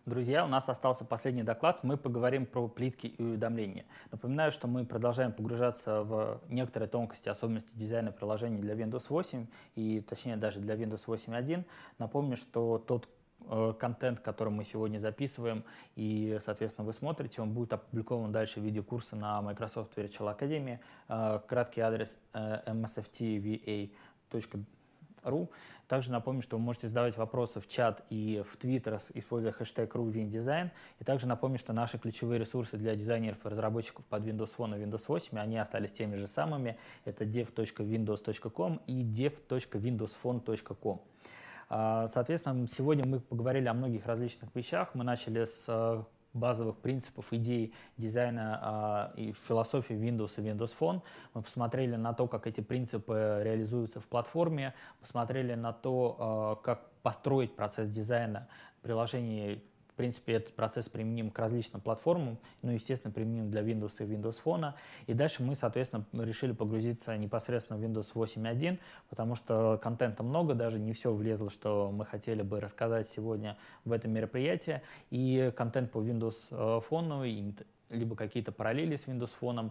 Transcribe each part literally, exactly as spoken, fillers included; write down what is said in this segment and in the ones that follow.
Друзья, у нас остался последний доклад. Мы поговорим про плитки и уведомления. Напоминаю, что мы продолжаем погружаться в некоторые тонкости, особенности дизайна приложений для Windows восемь и, точнее, даже для Windows восемь точка один. Напомню, что тот э, контент, который мы сегодня записываем и, соответственно, вы смотрите, он будет опубликован дальше в виде курса на Microsoft Virtual Academy. Э, краткий адрес э, эм эс эф ти ви эй точка ру. Также напомню, что вы можете задавать вопросы в чат и в Twitter, используя хэштег ru-win-design. И также напомню, что наши ключевые ресурсы для дизайнеров и разработчиков под Windows Phone и Windows восемь, они остались теми же самыми. Это dev точка windows точка com и dev точка windows phone точка com. Соответственно, сегодня мы поговорили о многих различных вещах. Мы начали с базовых принципов, идей дизайна а, и философии Windows и Windows Phone. Мы посмотрели на то, как эти принципы реализуются в платформе, посмотрели на то, а, как построить процесс дизайна приложений. В принципе, этот процесс применим к различным платформам, ну, естественно, применим для Windows и Windows Phone. И дальше мы, соответственно, решили погрузиться непосредственно в Windows восемь точка один, потому что контента много, даже не все влезло, что мы хотели бы рассказать сегодня в этом мероприятии. И контент по Windows Phone, либо какие-то параллели с Windows Phone,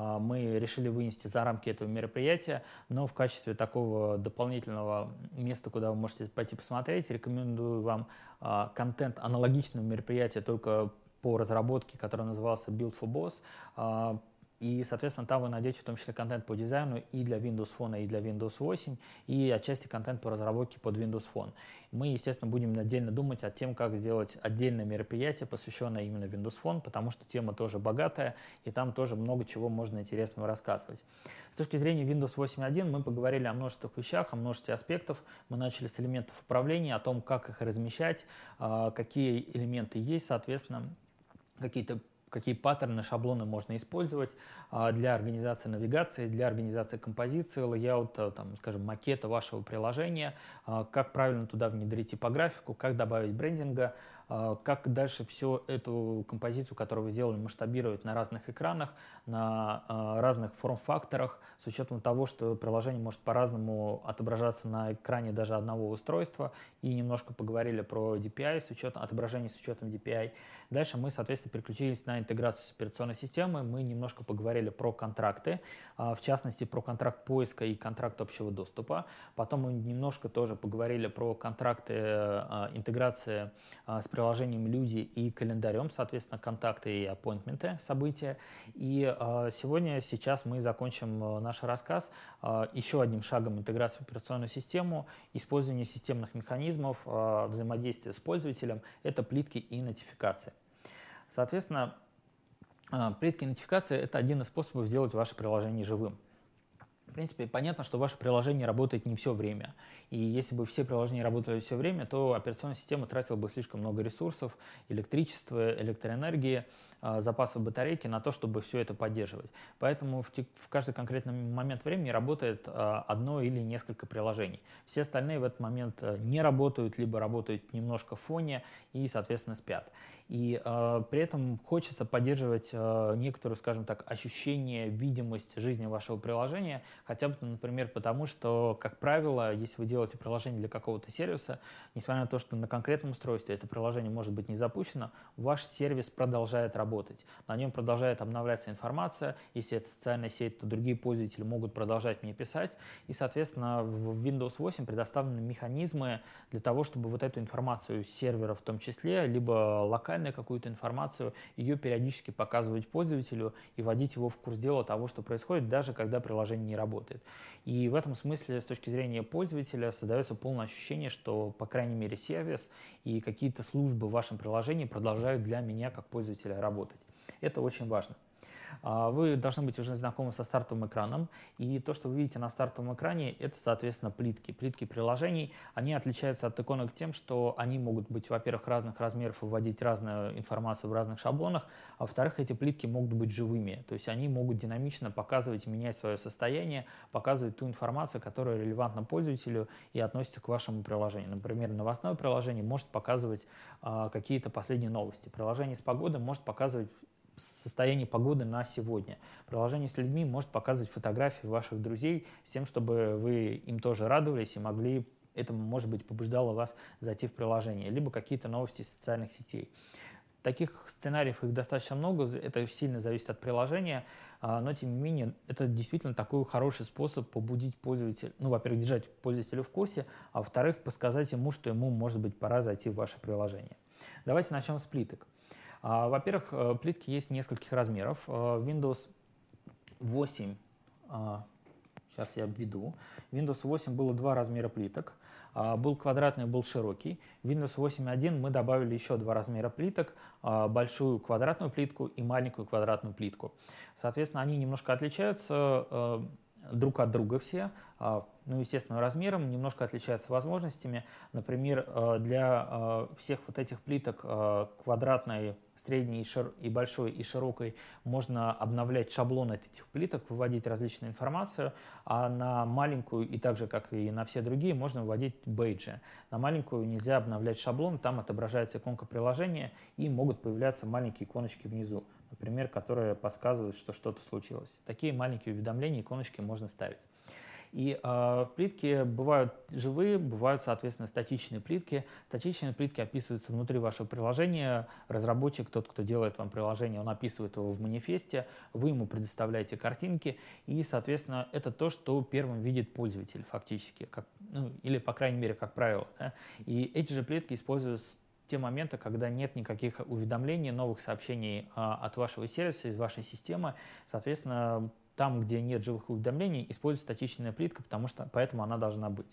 мы решили вынести за рамки этого мероприятия, но в качестве такого дополнительного места, куда вы можете пойти посмотреть, рекомендую вам контент аналогичного мероприятия, только по разработке, который назывался Build for Boss. И, соответственно, там вы найдете в том числе контент по дизайну и для Windows Phone, и для Windows восемь, и отчасти контент по разработке под Windows Phone. Мы, естественно, будем отдельно думать о том, как сделать отдельное мероприятие, посвященное именно Windows Phone, потому что тема тоже богатая, и там тоже много чего можно интересного рассказывать. С точки зрения Windows восемь точка один мы поговорили о множестве вещах, о множестве аспектов. Мы начали с элементов управления, о том, как их размещать, какие элементы есть, соответственно, какие-то какие паттерны, шаблоны можно использовать для организации навигации, для организации композиции, лейаута, там, скажем, макета вашего приложения, как правильно туда внедрить типографику, как добавить брендинга, как дальше всю эту композицию, которую вы сделали, масштабировать на разных экранах, на разных форм-факторах, с учетом того, что приложение может по-разному отображаться на экране даже одного устройства, и немножко поговорили про ди пи ай, с учетом, отображение с учетом ди пи ай. Дальше мы, соответственно, переключились на интеграцию с операционной системой, мы немножко поговорили про контракты, в частности, про контракт поиска и контракт общего доступа. Потом мы немножко тоже поговорили про контракты интеграции с приложением «Люди» и календарем, соответственно, контакты и аппоинтменты, события. И сегодня, сейчас мы закончим наш рассказ еще одним шагом интеграции в операционную систему, использование системных механизмов взаимодействия с пользователем – это плитки и нотификации. Соответственно, плитки и нотификации – это один из способов сделать ваше приложение живым. В принципе, понятно, что ваше приложение работает не все время. И если бы все приложения работали все время, то операционная система тратила бы слишком много ресурсов, электричества, электроэнергии, запасов батарейки на то, чтобы все это поддерживать. Поэтому в, в каждый конкретный момент времени работает одно или несколько приложений. Все остальные в этот момент не работают, либо работают немножко в фоне и, соответственно, спят. И э, при этом хочется поддерживать э, некоторую, скажем так, ощущение, видимость жизни вашего приложения, хотя бы, например, потому что, как правило, если вы делаете приложение для какого-то сервиса, несмотря на то, что на конкретном устройстве это приложение может быть не запущено, ваш сервис продолжает работать. На нем продолжает обновляться информация. Если это социальная сеть, то другие пользователи могут продолжать мне писать. И, соответственно, в Windows восемь предоставлены механизмы для того, чтобы вот эту информацию с сервера в том числе, либо локально какую-то информацию, ее периодически показывать пользователю и вводить его в курс дела того, что происходит, даже когда приложение не работает. И в этом смысле, с точки зрения пользователя, создается полное ощущение, что, по крайней мере, сервис и какие-то службы в вашем приложении продолжают для меня, как пользователя, работать. Это очень важно. Вы должны быть уже знакомы со стартовым экраном, и то, что вы видите на стартовом экране, это, соответственно, плитки. Плитки приложений, они отличаются от иконок тем, что они могут быть, во-первых, разных размеров и вводить разную информацию в разных шаблонах, а во-вторых, эти плитки могут быть живыми, то есть они могут динамично показывать и менять свое состояние, показывать ту информацию, которая релевантна пользователю и относится к вашему приложению. Например, новостное приложение может показывать а, какие-то последние новости. Приложение с погодой может показывать состояние погоды на сегодня. Приложение с людьми может показывать фотографии ваших друзей с тем, чтобы вы им тоже радовались и могли это, может быть, побуждало вас зайти в приложение, либо какие-то новости из социальных сетей. Таких сценариев их достаточно много, это сильно зависит от приложения, но тем не менее это действительно такой хороший способ побудить пользователя, ну, во-первых, держать пользователя в курсе, а во-вторых, подсказать ему, что ему, может быть, пора зайти в ваше приложение. Давайте начнем с плиток. Во-первых, плитки есть нескольких размеров. Windows восемь, сейчас я введу, Windows восемь было два размера плиток. Был квадратный, был широкий. В Windows восемь точка один мы добавили еще два размера плиток, большую квадратную плитку и маленькую квадратную плитку. Соответственно, они немножко отличаются друг от друга все, ну, естественно, размером, немножко отличаются возможностями. Например, для всех вот этих плиток квадратной, средней и большой и широкой можно обновлять шаблоны этих плиток, выводить различную информацию, а на маленькую, и так же, как и на все другие, можно вводить бейджи. На маленькую нельзя обновлять шаблон, там отображается иконка приложения и могут появляться маленькие иконочки внизу, например, которые подсказывают, что что-то случилось. Такие маленькие уведомления, иконочки можно ставить. И э, плитки бывают живые, бывают, соответственно, статичные плитки. Статичные плитки описываются внутри вашего приложения. Разработчик, тот, кто делает вам приложение, он описывает его в манифесте, вы ему предоставляете картинки, и, соответственно, это то, что первым видит пользователь фактически, как, ну, или, по крайней мере, как правило. Да? И эти же плитки используются в те моменты, когда нет никаких уведомлений, новых сообщений а, от вашего сервиса, из вашей системы. Соответственно, там, где нет живых уведомлений, используется статичная плитка, потому что поэтому она должна быть.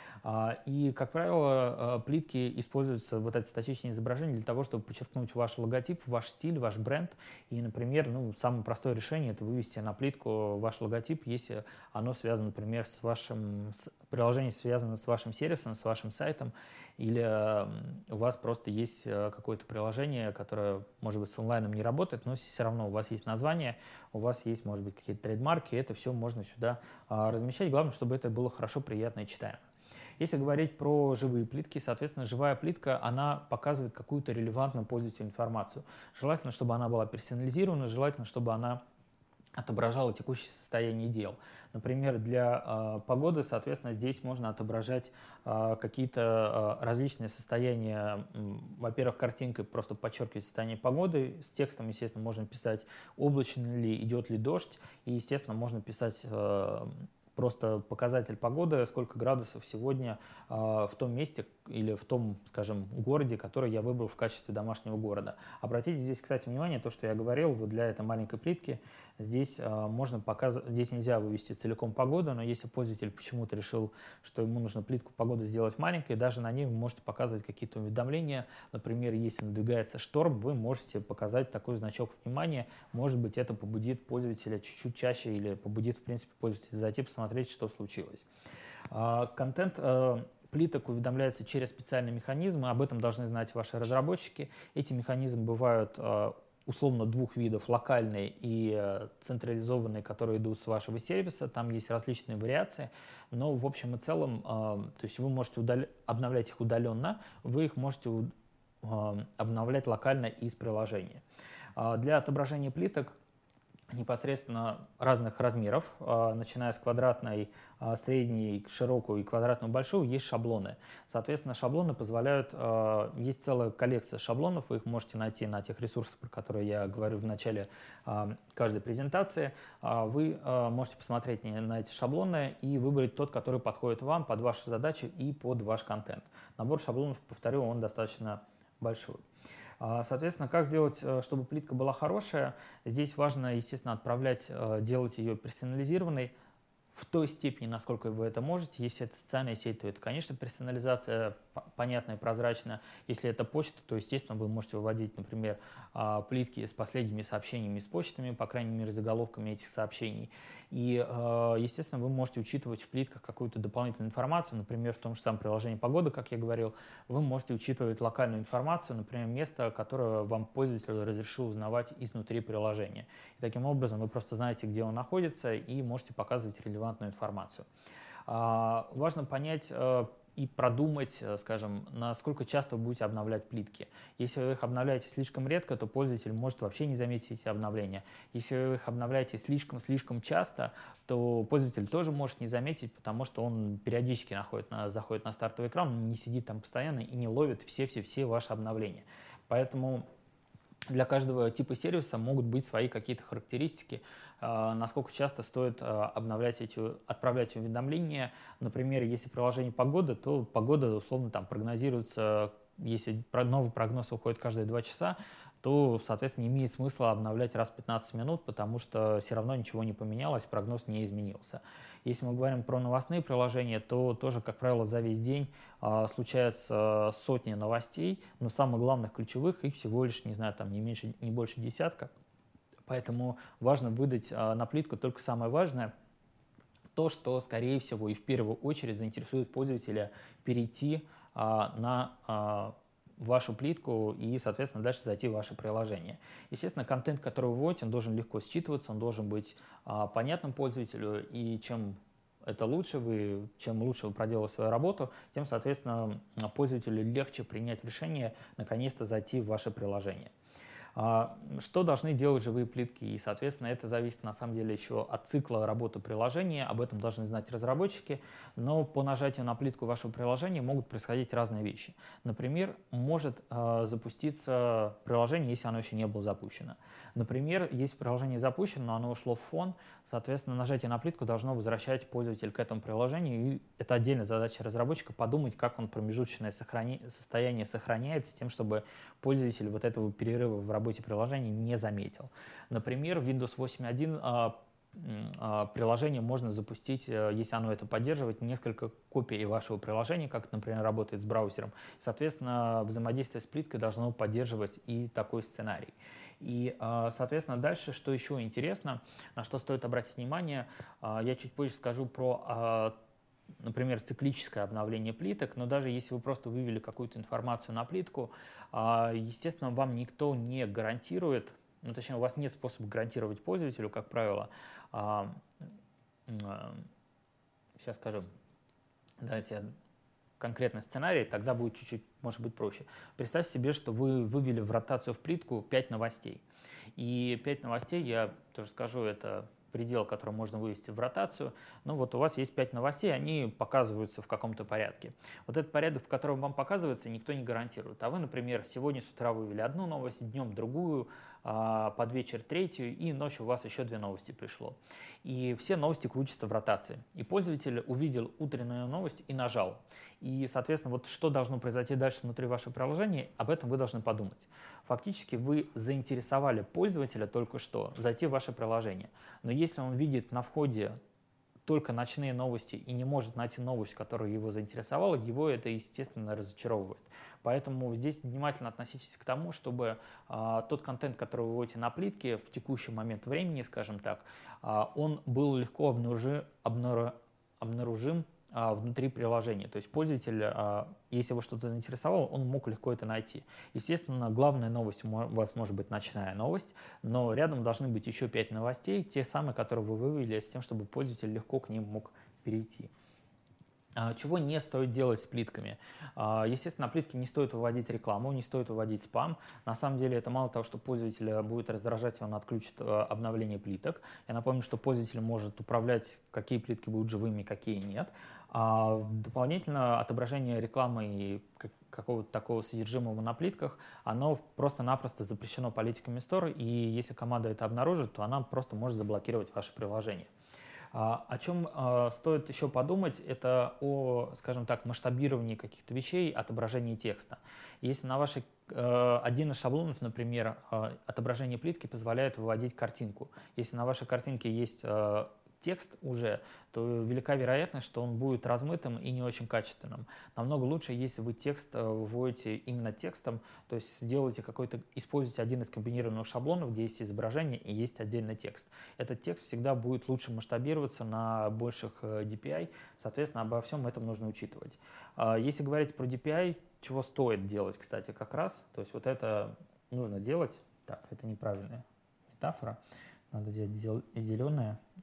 И, как правило, плитки используются, вот эти статичные изображения, для того, чтобы подчеркнуть ваш логотип, ваш стиль, ваш бренд. И, например, ну, самое простое решение – это вывести на плитку ваш логотип, если оно связано, например, с вашим с, приложение связано с вашим сервисом, с вашим сайтом, или у вас просто есть какое-то приложение, которое, может быть, с онлайном не работает, но все равно у вас есть название, у вас есть, может быть, какие-то трейдмарки, это все можно сюда размещать. Главное, чтобы это было хорошо, приятно и читаемо. Если говорить про живые плитки, соответственно, живая плитка, она показывает какую-то релевантную пользователю информацию. Желательно, чтобы она была персонализирована, желательно, чтобы она отображала текущее состояние дел. Например, для э, погоды, соответственно, здесь можно отображать э, какие-то э, различные состояния. Во-первых, картинкой просто подчеркивать состояние погоды. С текстом, естественно, можно писать, облачно ли, идет ли дождь. И, естественно, можно писать э, просто показатель погоды, сколько градусов сегодня э, в том месте или в том, скажем, городе, который я выбрал в качестве домашнего города. Обратите здесь, кстати, внимание, то, что я говорил, вот для этой маленькой плитки здесь э, можно показывать, здесь нельзя вывести целиком погоду, но если пользователь почему-то решил, что ему нужно плитку погоды сделать маленькой, даже на ней вы можете показывать какие-то уведомления. Например, если надвигается шторм, вы можете показать такой значок внимания. Может быть, это побудит пользователя чуть-чуть чаще или побудит, в принципе, пользователя зайти посмотреть, что случилось. Э, контент э, плиток уведомляется через специальные механизмы, об этом должны знать ваши разработчики. Эти механизмы бывают э, условно двух видов, локальные и э, централизованные, которые идут с вашего сервиса. Там есть различные вариации, но в общем и целом, э, то есть вы можете удал... обновлять их удаленно, вы их можете э, обновлять локально из приложения. Э, для отображения плиток непосредственно разных размеров, начиная с квадратной, средней, широкую и квадратную большую, есть шаблоны. Соответственно, шаблоны позволяют, есть целая коллекция шаблонов, вы их можете найти на тех ресурсах, про которые я говорю в начале каждой презентации. Вы можете посмотреть на эти шаблоны и выбрать тот, который подходит вам, под вашу задачу и под ваш контент. Набор шаблонов, повторю, он достаточно большой. Соответственно, как сделать, чтобы плитка была хорошая? Здесь важно, естественно, отправлять, делать ее персонализированной в той степени, насколько вы это можете. Если это социальная сеть, то это, конечно, персонализация понятная и прозрачная. Если это почта, то, естественно, вы можете выводить, например, плитки с последними сообщениями с почтами, по крайней мере, заголовками этих сообщений. И, естественно, вы можете учитывать в плитках какую-то дополнительную информацию, например, в том же самом приложении «Погода», как я говорил, вы можете учитывать локальную информацию, например, место, которое вам пользователь разрешил узнавать изнутри приложения. И таким образом вы просто знаете, где он находится, и можете показывать релевантную информацию. Важно понять, и продумать, скажем, насколько часто вы будете обновлять плитки. Если вы их обновляете слишком редко, то пользователь может вообще не заметить эти обновления. Если вы их обновляете слишком-слишком часто, то пользователь тоже может не заметить, потому что он периодически находит на, заходит на стартовый экран, он не сидит там постоянно и не ловит все-все-все ваши обновления. Поэтому для каждого типа сервиса могут быть свои какие-то характеристики, насколько часто стоит обновлять эти, отправлять уведомления. Например, если приложение погода, то погода условно там прогнозируется, если новый прогноз выходит каждые два часа, то, соответственно, не имеет смысла обновлять раз в пятнадцать минут, потому что все равно ничего не поменялось, прогноз не изменился. Если мы говорим про новостные приложения, то тоже, как правило, за весь день а, случаются сотни новостей, но самых главных ключевых их всего лишь, не знаю, там не меньше, не больше десятка. Поэтому важно выдать а, на плитку только самое важное, то, что, скорее всего, и в первую очередь заинтересует пользователя перейти а, на а, вашу плитку и, соответственно, дальше зайти в ваше приложение. Естественно, контент, который вы вводите, он должен легко считываться, он должен быть а, понятным пользователю, и чем это лучше вы, чем лучше вы проделали свою работу, тем, соответственно, пользователю легче принять решение наконец-то зайти в ваше приложение. Что должны делать живые плитки? И, соответственно, это зависит на самом деле еще от цикла работы приложения, об этом должны знать разработчики, но по нажатию на плитку вашего приложения могут происходить разные вещи. Например, может э, запуститься приложение, если оно еще не было запущено. Например, если приложение запущено, но оно ушло в фон, соответственно, нажатие на плитку должно возвращать пользователя к этому приложению, и это отдельная задача разработчика подумать, как он промежуточное сохрани... состояние сохраняет с тем, чтобы пользователь вот этого перерыва в работе приложения не заметил. Например, в Windows восемь точка один а, а, приложение можно запустить, если оно это поддерживает, несколько копий вашего приложения, как это, например, работает с браузером. Соответственно, взаимодействие с плиткой должно поддерживать и такой сценарий. И, соответственно, дальше, что еще интересно, на что стоит обратить внимание, я чуть позже скажу про, например, циклическое обновление плиток, но даже если вы просто вывели какую-то информацию на плитку, естественно, вам никто не гарантирует, ну, точнее, у вас нет способа гарантировать пользователю, как правило, сейчас скажу, давайте конкретный сценарий, тогда будет чуть-чуть, может быть, проще. Представьте себе, что вы вывели в ротацию в плитку пять новостей. И пять новостей, я тоже скажу, это предел, который можно вывести в ротацию. Ну вот у вас есть пять новостей, они показываются в каком-то порядке. Вот этот порядок, в котором вам показывается, никто не гарантирует. А вы, например, сегодня с утра вывели одну новость, днем другую, под вечер третью, и ночью у вас еще две новости пришло. И все новости крутятся в ротации. И пользователь увидел утреннюю новость и нажал. И, соответственно, вот что должно произойти дальше внутри вашего приложения, об этом вы должны подумать. Фактически вы заинтересовали пользователя только что зайти в ваше приложение. Но если он видит на входе только ночные новости и не может найти новость, которая его заинтересовала, его это, естественно, разочаровывает. Поэтому здесь внимательно относитесь к тому, чтобы а, тот контент, который вы выводите на плитке в текущий момент времени, скажем так, а, он был легко обнаружи, обнаружим, обнаружим а, внутри приложения. То есть пользователь, а, если его что-то заинтересовало, он мог легко это найти. Естественно, главная новость у вас может быть ночная новость, но рядом должны быть еще пять новостей, те самые, которые вы вывели, с тем, чтобы пользователь легко к ним мог перейти. Чего не стоит делать с плитками? Естественно, на плитке не стоит выводить рекламу, не стоит выводить спам. На самом деле это мало того, что пользователя будет раздражать, он отключит обновление плиток. Я напомню, что пользователь может управлять, какие плитки будут живыми, какие нет. А дополнительно отображение рекламы и какого-то такого содержимого на плитках, оно просто-напросто запрещено политиками Store, и если команда это обнаружит, то она просто может заблокировать ваше приложение. О чем стоит еще подумать, это о, скажем так, масштабировании каких-то вещей, отображении текста. Если на вашей, один из шаблонов, например, отображение плитки позволяет выводить картинку. Если на вашей картинке есть текст уже, то велика вероятность, что он будет размытым и не очень качественным. Намного лучше, если вы текст выводите именно текстом, то есть сделайте какой-то, используйте один из комбинированных шаблонов, где есть изображение и есть отдельный текст. Этот текст всегда будет лучше масштабироваться на больших ди пи ай, соответственно, обо всем этом нужно учитывать. Если говорить про ди пи ай, чего стоит делать, кстати, как раз, то есть вот это нужно делать, так, это неправильная метафора, надо взять зеленое,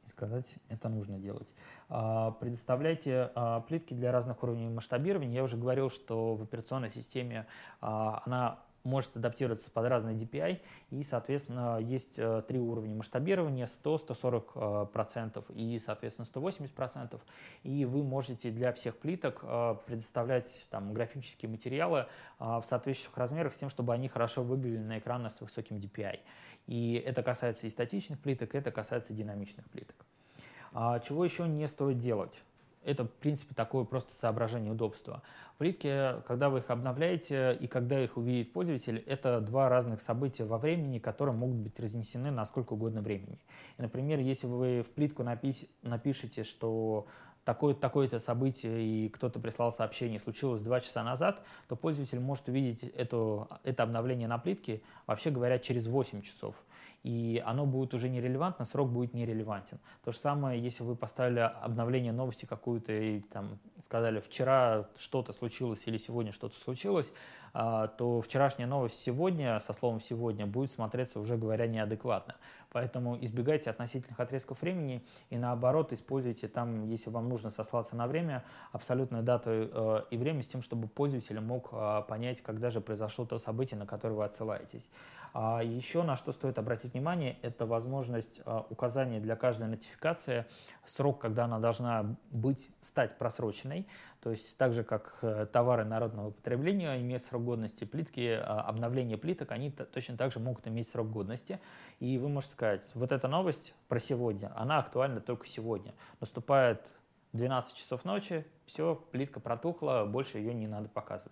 и сказать, это нужно делать. Предоставляйте плитки для разных уровней масштабирования. Я уже говорил, что в операционной системе она может адаптироваться под разные ди пи ай, и, соответственно, есть три уровня масштабирования: сто, сто сорок процентов и, соответственно, сто восемьдесят процентов. И вы можете для всех плиток предоставлять там графические материалы в соответствующих размерах с тем, чтобы они хорошо выглядели на экранах с высоким ди пи ай. И это касается и статичных плиток, это касается динамичных плиток. Чего еще не стоит делать? Это, в принципе, такое просто соображение удобства. Плитки, когда вы их обновляете и когда их увидит пользователь, это два разных события во времени, которые могут быть разнесены на сколько угодно времени. И, например, если вы в плитку напи- напишите, что такое-то такое событие и кто-то прислал сообщение, случилось два часа назад, то пользователь может увидеть это, это обновление на плитке, вообще говоря, через восемь часов. И оно будет уже нерелевантно, срок будет нерелевантен. То же самое, если вы поставили обновление новости какую-то и там сказали, вчера что-то случилось или сегодня что-то случилось, то вчерашняя новость сегодня, со словом «сегодня», будет смотреться, уже говоря, неадекватно. Поэтому избегайте относительных отрезков времени и, наоборот, используйте там, если вам нужно сослаться на время, абсолютную дату и время с тем, чтобы пользователь мог понять, когда же произошло то событие, на которое вы отсылаетесь. Еще на что стоит обратить внимание, это возможность указания для каждой нотификации срок, когда она должна быть, стать просроченной. То есть так же, как товары народного потребления имеют срок годности, плитки, обновление плиток, они точно так же могут иметь срок годности. И вы можете сказать, вот эта новость про сегодня, она актуальна только сегодня. Наступает двенадцать часов ночи, все, плитка протухла, больше ее не надо показывать.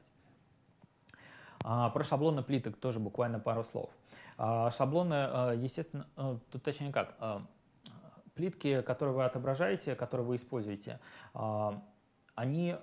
Про шаблоны плиток тоже буквально пару слов. Шаблоны, естественно, тут точнее как, плитки, которые вы отображаете, которые вы используете, они,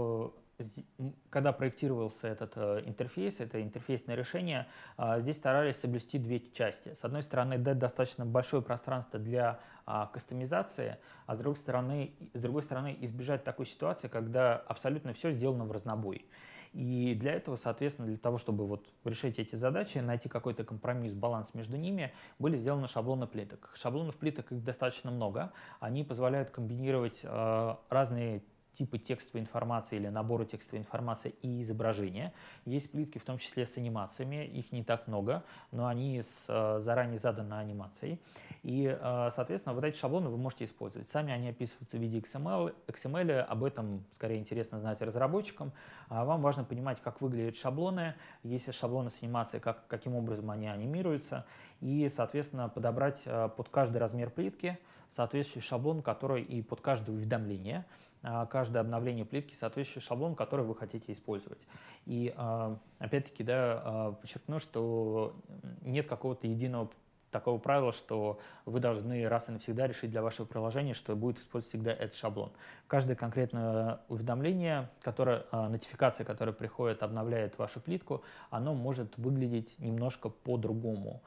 когда проектировался этот интерфейс, это интерфейсное решение, здесь старались соблюсти две части. С одной стороны, дать достаточно большое пространство для кастомизации, а с другой стороны, с другой стороны избежать такой ситуации, когда абсолютно все сделано в разнобой. И для этого, соответственно, для того, чтобы вот решить эти задачи, найти какой-то компромисс, баланс между ними, были сделаны шаблоны плиток. Шаблонов плиток их достаточно много. Они позволяют комбинировать э, разные типы текстовой информации или наборы текстовой информации и изображения. Есть плитки, в том числе с анимациями, их не так много, но они с э, заранее заданной анимацией. И, э, соответственно, вот эти шаблоны вы можете использовать. Сами они описываются в виде икс эм эль, икс эм эль, об этом скорее интересно знать разработчикам. А вам важно понимать, как выглядят шаблоны, если шаблоны с анимацией, как, каким образом они анимируются, и, соответственно, подобрать э, под каждый размер плитки соответствующий шаблон, который и под каждое уведомление, каждое обновление плитки соответствующий шаблон, который вы хотите использовать. И опять-таки, да, подчеркну, что нет какого-то единого такого правила, что вы должны раз и навсегда решить для вашего приложения, что будет использовать всегда этот шаблон. Каждое конкретное уведомление, которое, нотификация, которая приходит, обновляет вашу плитку, оно может выглядеть немножко по-другому.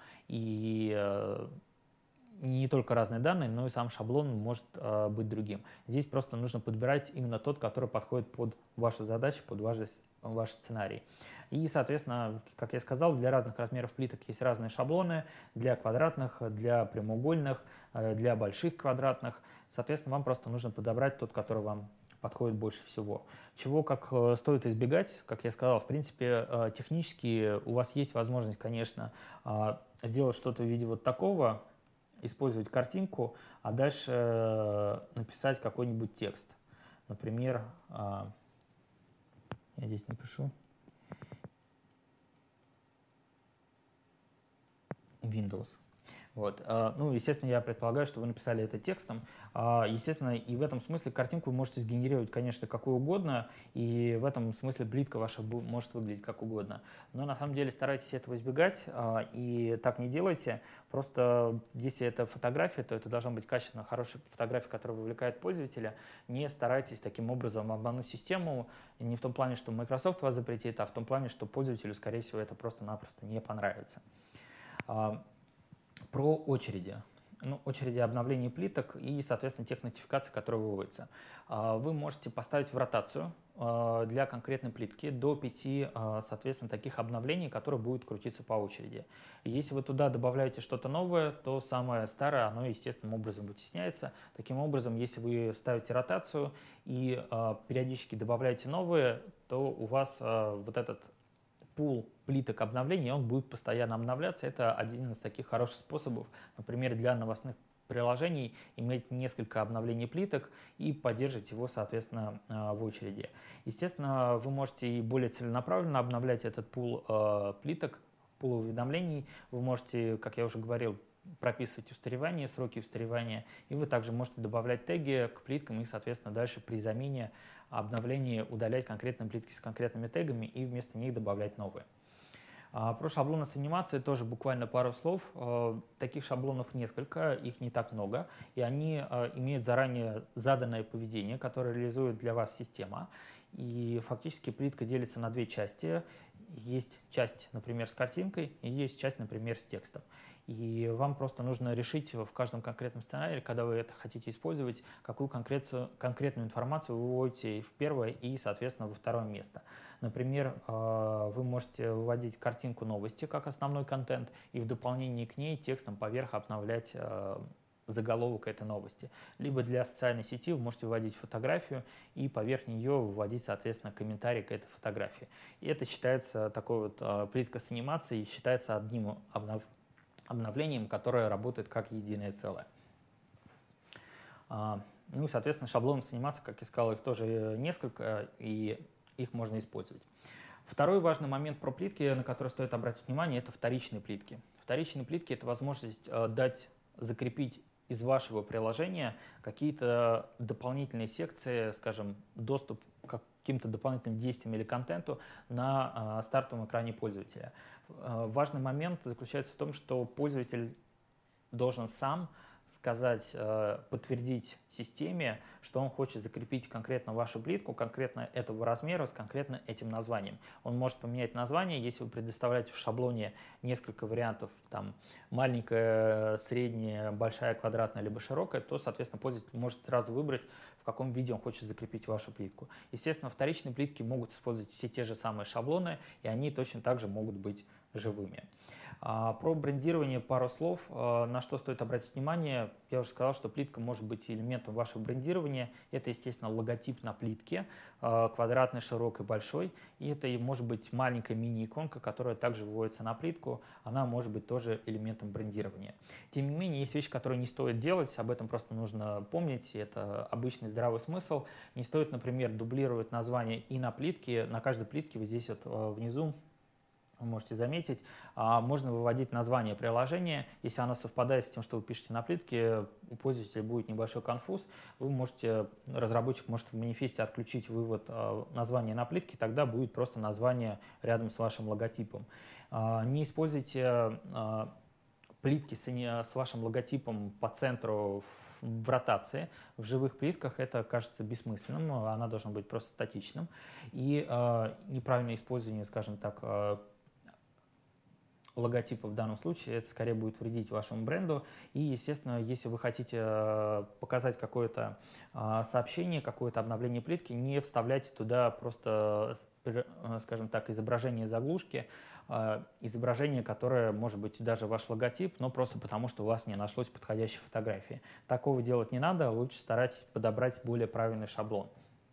И не только разные данные, но и сам шаблон может э, быть другим. Здесь просто нужно подбирать именно тот, который подходит под вашу задачу, под ваш, ваш сценарий. И, соответственно, как я сказал, для разных размеров плиток есть разные шаблоны, для квадратных, для прямоугольных, э, для больших квадратных. Соответственно, вам просто нужно подобрать тот, который вам подходит больше всего. Чего как э, стоит избегать, как я сказал, в принципе, э, технически у вас есть возможность, конечно, э, сделать что-то в виде вот такого, использовать картинку, а дальше э, написать какой-нибудь текст. Например, э, я здесь напишу Windows. Вот. Ну, естественно, я предполагаю, что вы написали это текстом. Естественно, и в этом смысле картинку вы можете сгенерировать, конечно, какую угодно, и в этом смысле плитка ваша может выглядеть как угодно. Но на самом деле старайтесь этого избегать, и так не делайте. Просто если это фотография, то это должна быть качественно хорошая фотография, которая вовлекает пользователя. Не старайтесь таким образом обмануть систему, не в том плане, что Microsoft вас запретит, а в том плане, что пользователю, скорее всего, это просто-напросто не понравится. Про очереди. ну, очереди обновления плиток и, соответственно, тех нотификаций, которые выводятся. Вы можете поставить в ротацию для конкретной плитки до пяти, соответственно, таких обновлений, которые будут крутиться по очереди. И если вы туда добавляете что-то новое, то самое старое, оно естественным образом вытесняется. Таким образом, если вы ставите ротацию и периодически добавляете новые, то у вас вот этот пул плиток обновлений, он будет постоянно обновляться. Это один из таких хороших способов, например, для новостных приложений иметь несколько обновлений плиток и поддерживать его, соответственно, в очереди. Естественно, вы можете и более целенаправленно обновлять этот пул э, плиток, пул уведомлений. Вы можете, как я уже говорил, прописывать устаревание, сроки устаревания, и вы также можете добавлять теги к плиткам и, соответственно, дальше при замене обновлении удалять конкретные плитки с конкретными тегами и вместо них добавлять новые. Про шаблоны с анимацией тоже буквально пару слов. Таких шаблонов несколько, их не так много, и они имеют заранее заданное поведение, которое реализует для вас система. И фактически плитка делится на две части. Есть часть, например, с картинкой, и есть часть, например, с текстом. И вам просто нужно решить в каждом конкретном сценарии, когда вы это хотите использовать, какую конкретную, конкретную информацию вы выводите в первое и, соответственно, во второе место. Например, вы можете выводить картинку новости как основной контент и в дополнение к ней текстом поверх обновлять заголовок этой новости. Либо для социальной сети вы можете выводить фотографию и поверх нее выводить, соответственно, комментарий к этой фотографии. И это считается такой вот плитка с анимацией, считается одним обнов... обновлением, которое работает как единое целое. Ну и, соответственно, шаблонов с анимацией, как я сказал, их тоже несколько, и их можно использовать. Второй важный момент про плитки, на который стоит обратить внимание, это вторичные плитки. Вторичные плитки – это возможность дать, закрепить из вашего приложения какие-то дополнительные секции, скажем, доступ к каким-то дополнительным действиям или контенту на стартовом экране пользователя. Важный момент заключается в том, что пользователь должен сам сказать, подтвердить системе, что он хочет закрепить конкретно вашу плитку, конкретно этого размера, с конкретно этим названием. Он может поменять название, если вы предоставляете в шаблоне несколько вариантов, там маленькая, средняя, большая, квадратная, либо широкая, то, соответственно, пользователь может сразу выбрать, в каком виде он хочет закрепить вашу плитку. Естественно, вторичные плитки могут использовать все те же самые шаблоны, и они точно так же могут быть живыми. Про брендирование пару слов. На что стоит обратить внимание. Я уже сказал, что плитка может быть элементом вашего брендирования. Это, естественно, логотип на плитке, квадратный, широкий, большой. И это может быть маленькая мини-иконка, которая также выводится на плитку. Она может быть тоже элементом брендирования. Тем не менее, есть вещи, которые не стоит делать. Об этом просто нужно помнить. Это обычный здравый смысл. Не стоит, например, дублировать название и на плитке. На каждой плитке вот здесь вот внизу, вы можете заметить, можно выводить название приложения. Если оно совпадает с тем, что вы пишете на плитке, у пользователя будет небольшой конфуз. Вы можете, разработчик может в манифесте отключить вывод названия на плитке, тогда будет просто название рядом с вашим логотипом. Не используйте плитки с вашим логотипом по центру в ротации. В живых плитках это кажется бессмысленным, она должна быть просто статичным. И неправильное использование, скажем так, логотипа в данном случае, это скорее будет вредить вашему бренду. И, естественно, если вы хотите показать какое-то сообщение, какое-то обновление плитки, не вставляйте туда просто, скажем так, изображение заглушки, изображение, которое может быть даже ваш логотип, но просто потому, что у вас не нашлось подходящей фотографии. Такого делать не надо, лучше старайтесь подобрать более правильный шаблон.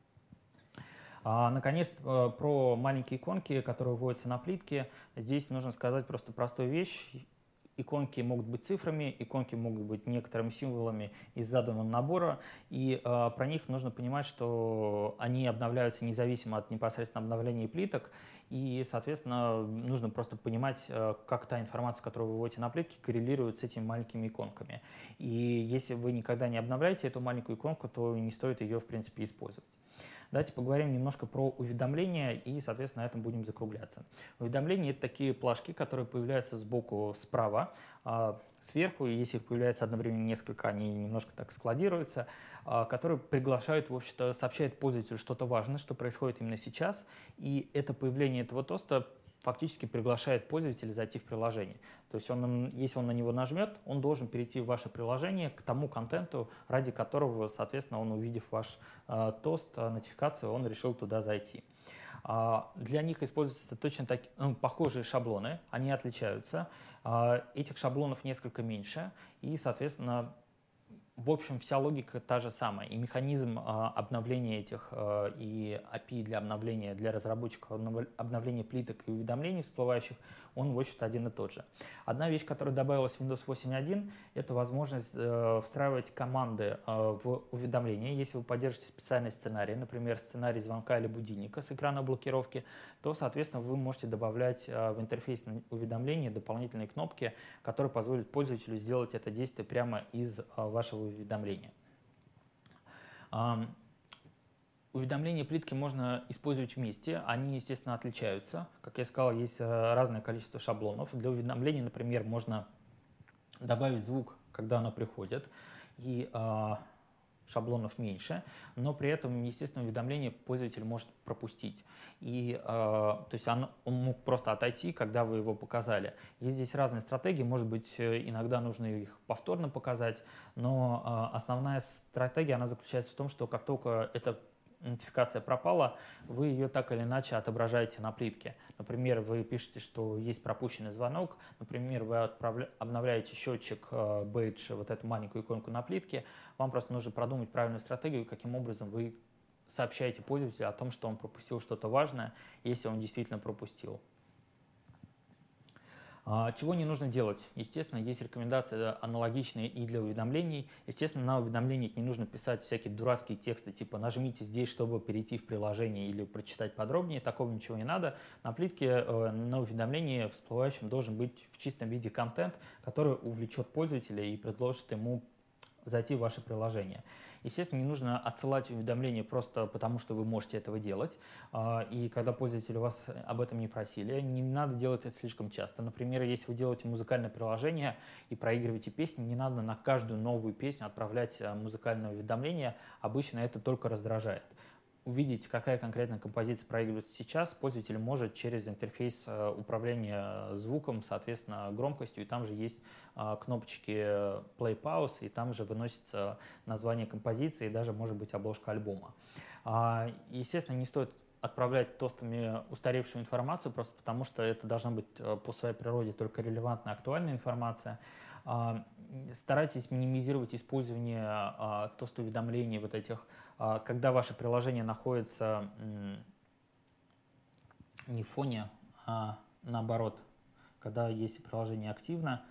А, наконец, про маленькие иконки, которые вводятся на плитке. Здесь нужно сказать просто простую вещь. Иконки могут быть цифрами, иконки могут быть некоторыми символами из заданного набора. И а, про них нужно понимать, что они обновляются независимо от непосредственно обновления плиток. И, соответственно, нужно просто понимать, как та информация, которую вы выводите на плитке, коррелирует с этими маленькими иконками. И если вы никогда не обновляете эту маленькую иконку, то не стоит ее, в принципе, использовать. Давайте поговорим немножко про уведомления и, соответственно, на этом будем закругляться. Уведомления – это такие плашки, которые появляются сбоку справа, сверху, и если их появляется одновременно несколько, они немножко так складируются, которые приглашают, в общем-то, сообщают пользователю что-то важное, что происходит именно сейчас, и это появление этого тоста фактически приглашает пользователя зайти в приложение. То есть он, если он на него нажмет, он должен перейти в ваше приложение к тому контенту, ради которого, соответственно, он, увидев ваш э, тост, э, нотификацию, он решил туда зайти. А для них используются точно такие, ну, похожие шаблоны, они отличаются. А этих шаблонов несколько меньше, и, соответственно, в общем, вся логика та же самая. И механизм а, обновления этих а, и эй пи ай для обновления для разработчиков, обновления плиток и уведомлений всплывающих, он, в общем-то, один и тот же. Одна вещь, которая добавилась в Windows восемь точка один, это возможность э, встраивать команды э, в уведомления. Если вы поддержите специальный сценарий, например, сценарий звонка или будильника с экрана блокировки, то, соответственно, вы можете добавлять э, в интерфейс уведомления дополнительные кнопки, которые позволят пользователю сделать это действие прямо из э, вашего уведомления. Уведомления плитки можно использовать вместе, они, естественно, отличаются. Как я сказал, есть разное количество шаблонов. Для уведомлений, например, можно добавить звук, когда оно приходит, и э, шаблонов меньше, но при этом, естественно, уведомление пользователь может пропустить. И, э, то есть он, он мог просто отойти, когда вы его показали. Есть здесь разные стратегии, может быть, иногда нужно их повторно показать, но э, основная стратегия, она заключается в том, что как только это нотификация пропала, вы ее так или иначе отображаете на плитке. Например, вы пишете, что есть пропущенный звонок, например, вы отправля... обновляете счетчик э, бейдж, вот эту маленькую иконку на плитке, вам просто нужно продумать правильную стратегию, каким образом вы сообщаете пользователю о том, что он пропустил что-то важное, если он действительно пропустил. Чего не нужно делать? Естественно, есть рекомендации аналогичные и для уведомлений. Естественно, на уведомлениях не нужно писать всякие дурацкие тексты, типа «нажмите здесь, чтобы перейти в приложение» или «прочитать подробнее». Такого ничего не надо. На плитке на уведомлении всплывающем должен быть в чистом виде контент, который увлечет пользователя и предложит ему зайти в ваше приложение. Естественно, не нужно отсылать уведомления просто потому, что вы можете этого делать. И когда пользователи вас об этом не просили, не надо делать это слишком часто. Например, если вы делаете музыкальное приложение и проигрываете песни, не надо на каждую новую песню отправлять музыкальное уведомление. Обычно это только раздражает. Увидеть, какая конкретная композиция проигрывается сейчас, пользователь может через интерфейс управления звуком, соответственно, громкостью, и там же есть кнопочки Play Pause, и там же выносится название композиции, и даже может быть обложка альбома. Естественно, не стоит отправлять тостами устаревшую информацию, просто потому что это должна быть по своей природе только релевантная, актуальная информация. Старайтесь минимизировать использование тост-уведомлений вот этих, когда ваше приложение находится не в фоне, а наоборот, когда есть приложение активно.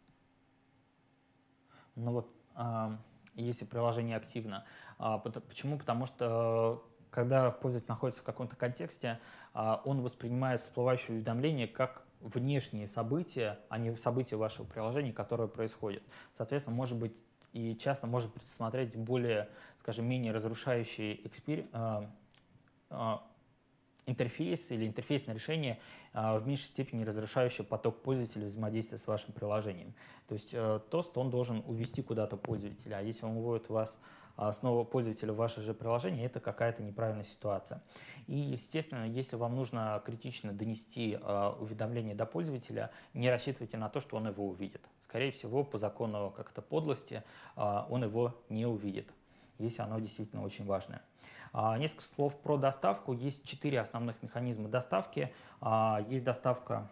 Но вот если приложение активно. Почему? Потому что когда пользователь находится в каком-то контексте, он воспринимает всплывающее уведомление как внешние события, а не события вашего приложения, которые происходят. Соответственно, может быть и часто может предусмотреть более, скажем, менее разрушающий экспер... э, э, интерфейс или интерфейсное решение, э, в меньшей степени разрушающее поток пользователя взаимодействия с вашим приложением. То есть э, тост, он должен увести куда-то пользователя, а если он уводит вас снова пользователя в ваше же приложение, это какая-то неправильная ситуация. И, естественно, если вам нужно критично донести э, уведомление до пользователя, не рассчитывайте на то, что он его увидит. Скорее всего, по закону как-то подлости э, он его не увидит, если оно действительно очень важное. Э, несколько слов про доставку. Есть четыре основных механизма доставки. Э, есть доставка,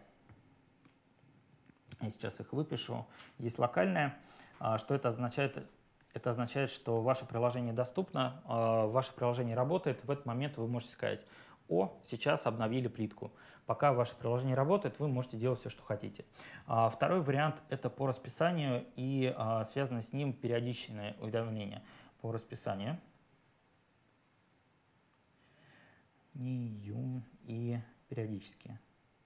я сейчас их выпишу, есть локальная. Э, что это означает? Это означает, что ваше приложение доступно, ваше приложение работает, в этот момент вы можете сказать: «О, сейчас обновили плитку». Пока ваше приложение работает, вы можете делать все, что хотите. Второй вариант – это по расписанию и связано с ним периодичное уведомление по расписанию. И периодически.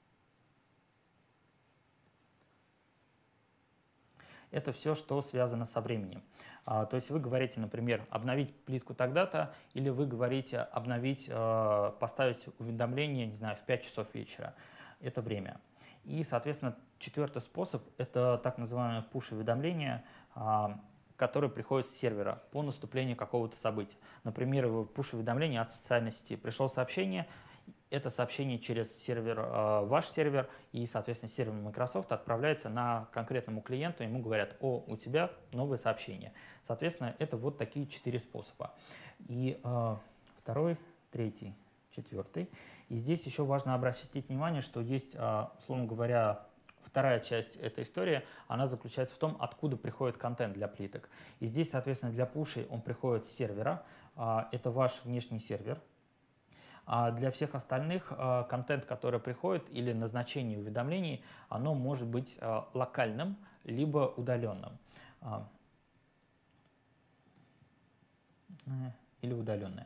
Это все, что связано со временем. А, то есть вы говорите, например, обновить плитку тогда-то, или вы говорите обновить, э, поставить уведомление, не знаю, в пять часов вечера. Это время. И, соответственно, четвертый способ – это так называемое push-уведомление, э, которое приходит с сервера по наступлению какого-то события. Например, в push-уведомлении от социальной сети пришло сообщение, это сообщение через сервер, э, ваш сервер и, соответственно, сервер Microsoft отправляется на конкретному клиенту, ему говорят: о, у тебя новое сообщение. Соответственно, это вот такие четыре способа. И э, второй, третий, четвертый. И здесь еще важно обратить внимание, что есть, э, условно говоря, вторая часть этой истории, она заключается в том, откуда приходит контент для плиток. И здесь, соответственно, для пушей он приходит с сервера, э, это ваш внешний сервер. А для всех остальных э, контент, который приходит, или назначение уведомлений, оно может быть э, локальным, либо удаленным. Э, или удаленное.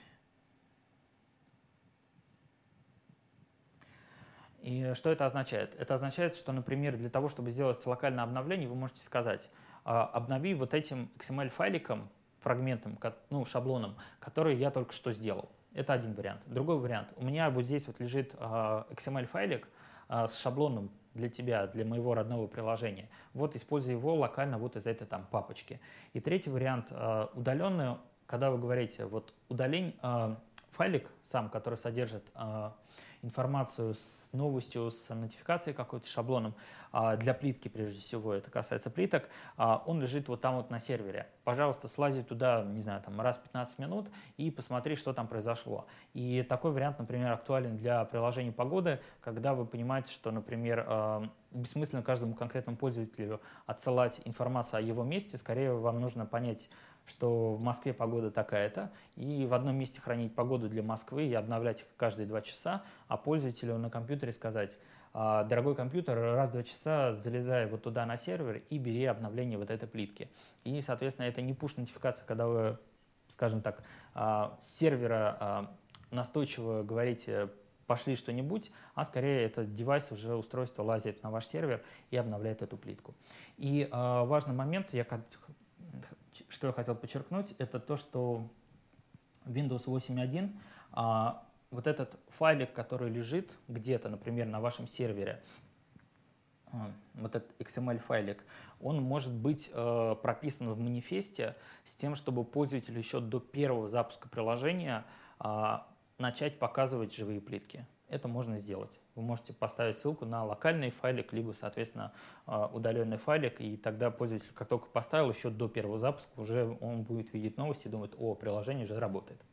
И что это означает? Это означает, что, например, для того, чтобы сделать локальное обновление, вы можете сказать: обнови вот этим икс эм эль-файликом, фрагментом, ну, шаблоном, который я только что сделал. Это один вариант. Другой вариант. У меня вот здесь вот лежит икс эм эль-файлик с шаблоном для тебя, для моего родного приложения. Вот используй его локально вот из этой там папочки. И третий вариант удаленный, когда вы говорите, вот удалень файлик сам, который содержит информацию с новостью, с нотификацией какой-то, шаблоном для плитки, прежде всего, это касается плиток, он лежит вот там вот на сервере. Пожалуйста, слази туда, не знаю, там раз в пятнадцать минут и посмотри, что там произошло. И такой вариант, например, актуален для приложений погоды, когда вы понимаете, что, например, бессмысленно каждому конкретному пользователю отсылать информацию о его месте, скорее вам нужно понять, что в Москве погода такая-то, и в одном месте хранить погоду для Москвы и обновлять их каждые два часа, а пользователю на компьютере сказать: дорогой компьютер, раз в два часа залезай вот туда на сервер и бери обновление вот этой плитки. И, соответственно, это не пуш-нотификация, когда вы, скажем так, с сервера настойчиво говорите: пошли что-нибудь, а скорее этот девайс, уже устройство лазит на ваш сервер и обновляет эту плитку. И важный момент, я что я хотел подчеркнуть, это то, что Windows восемь точка один, а, вот этот файлик, который лежит где-то, например, на вашем сервере, а, вот этот икс эм эль-файлик, он может быть а, прописан в манифесте с тем, чтобы пользователь еще до первого запуска приложения а, начать показывать живые плитки. Это можно сделать. Вы можете поставить ссылку на локальный файлик, либо, соответственно, удаленный файлик, и тогда пользователь, как только поставил, еще до первого запуска, уже он будет видеть новости и думает: о, приложение же работает.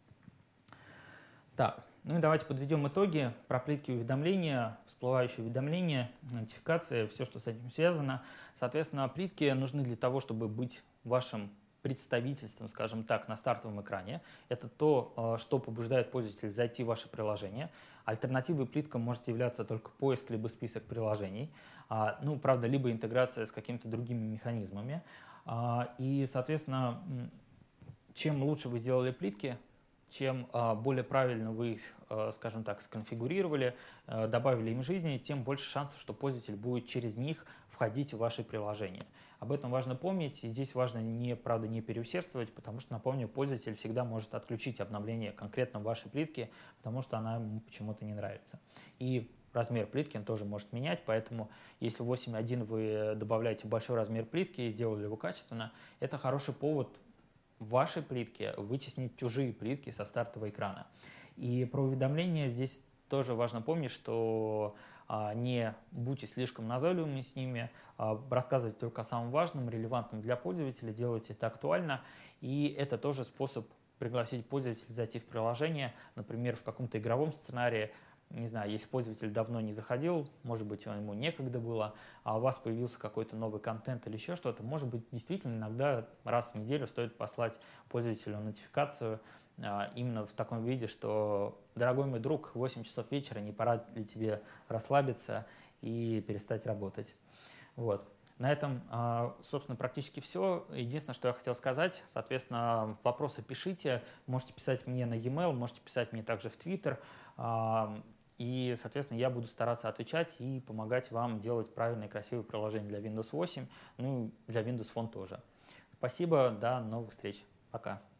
Так, ну и давайте подведем итоги про плитки уведомления, всплывающие уведомления, нотификации, все, что с этим связано. Соответственно, плитки нужны для того, чтобы быть вашим представительством, скажем так, на стартовом экране. Это то, что побуждает пользователя зайти в ваше приложение. Альтернативой плиткам может являться только поиск либо список приложений. Ну, правда, либо интеграция с какими-то другими механизмами. И, соответственно, чем лучше вы сделали плитки, чем более правильно вы их, скажем так, сконфигурировали, добавили им жизни, тем больше шансов, что пользователь будет через них входить в ваши приложения. Об этом важно помнить, и здесь важно, не, правда, не переусердствовать, потому что, напомню, пользователь всегда может отключить обновление конкретно вашей плитки, потому что она ему почему-то не нравится. И размер плитки он тоже может менять, поэтому если в восемь точка один вы добавляете большой размер плитки и сделали его качественно, это хороший повод в вашей плитке вытеснить чужие плитки со стартового экрана. И про уведомления здесь тоже важно помнить, что а, не будьте слишком назойливыми с ними, а, рассказывайте только о самом важном, релевантном для пользователя, делайте это актуально. И это тоже способ пригласить пользователя зайти в приложение, например, в каком-то игровом сценарии. Не знаю, если пользователь давно не заходил, может быть, ему некогда было, а у вас появился какой-то новый контент или еще что-то, может быть, действительно иногда раз в неделю стоит послать пользователю нотификацию а, именно в таком виде, что: дорогой мой друг, восемь часов вечера, не пора ли тебе расслабиться и перестать работать. Вот. На этом, собственно, практически все. Единственное, что я хотел сказать, соответственно, вопросы пишите, можете писать мне на e-mail, можете писать мне также в Twitter, и, соответственно, я буду стараться отвечать и помогать вам делать правильные красивые приложения для Windows восемь, ну и для Windows Phone тоже. Спасибо, до новых встреч. Пока.